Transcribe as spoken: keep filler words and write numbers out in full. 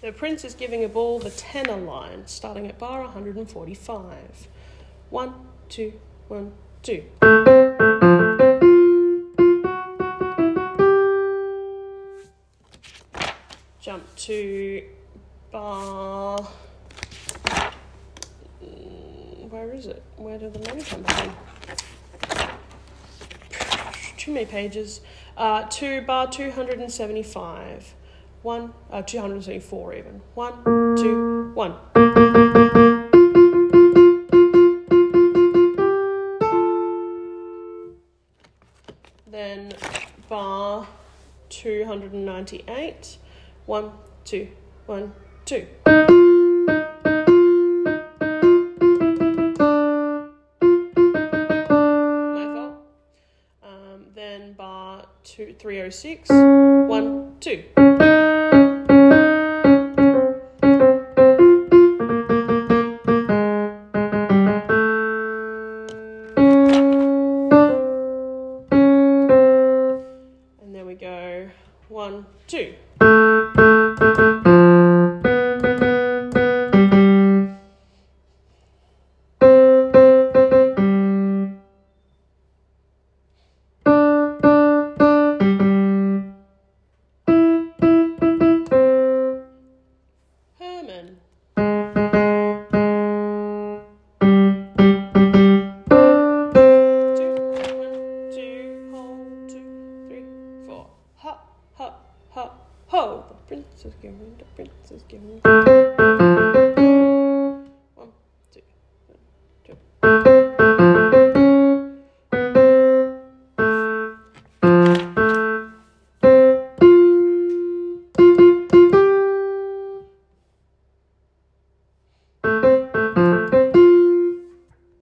The prince is giving a ball the tenor line, starting at bar one hundred forty-five. One, two, one, two. Jump to bar... Where is it? Where did the money come from? Too many pages. Uh, to bar two hundred seventy-five. One, uh, two hundred seventy-four even. One, two, one. Then bar two hundred ninety-eight. One, two, one, two. Then bar two, three oh six, one, two. And there we go, one, two. Herman. Two, one, two, hold, two, three, four. Ha, ha, ha, ho. The prince is giving, the prince is giving.